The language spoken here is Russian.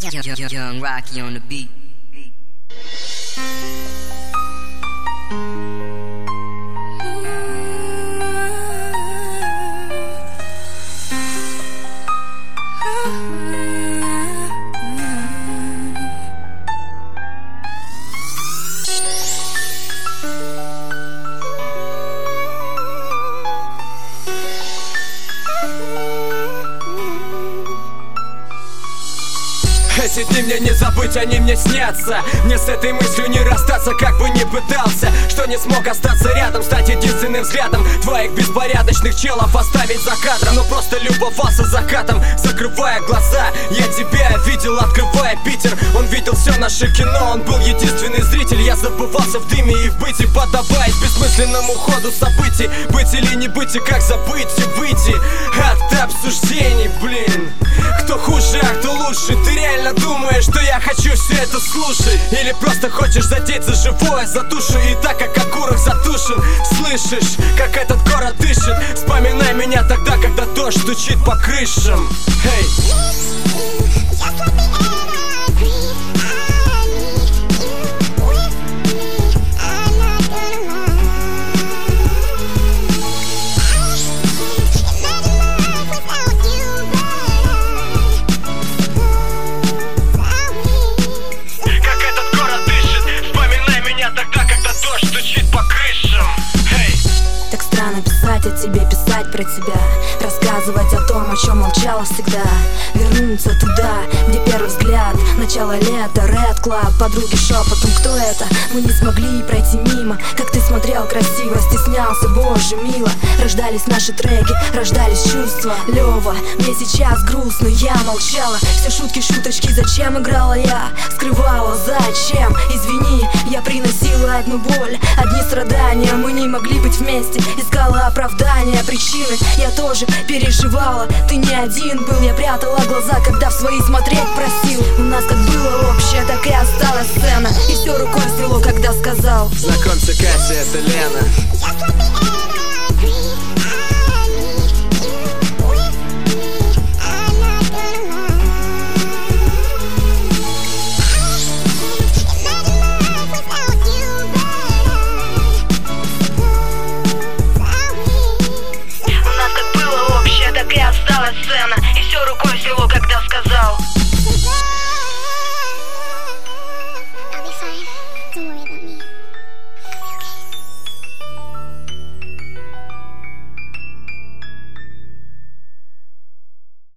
Young Rocky on the beat. Эти дни мне не забыть, они мне снятся. Мне с этой мыслью не расстаться, как бы ни пытался. Что не смог остаться рядом, стать единственным взглядом твоих беспорядочных челов оставить за кадром. Но просто любовался закатом, закрывая глаза. Я тебя видел, открывая Питер. Он видел все наше кино, он был единственный зритель. Я забывался в дыме и в быте, поддаваясь бессмысленному ходу событий. Быть или не быть, и как забыть и выйти от обсуждений, блин. Кто хуже, а кто лучше? Ты реально думаешь, что я хочу все это слушать? Или просто хочешь задеть за живое, за душу? И так как окурок затушен, слышишь, как этот город дышит? Вспоминай меня тогда, когда дождь стучит по крышам. Так странно писать о тебе, писать про тебя, рассказывать о том, о чем молчала всегда. Вернуться туда, где первый взгляд, начало лета, Red Club, подруги шепотом, кто это? Мы не смогли пройти мимо, как ты смотрел красиво, стеснялся, боже, мило. Рождались наши треки, рождались чувства. Лёва, мне сейчас грустно, я молчала. Все шутки, шуточки, зачем играла я? Скрывала, зачем? Извини, я приносила одну боль, одни страдания. Мы не могли быть вместе, искала оправдания, причины. Я тоже переживала, ты не один был. Я прятала глаза, когда в свои смотреть просил. У нас как было общее, так и осталась сцена. И все рукой сняло, когда сказал: знакомься, Катя, это Лена.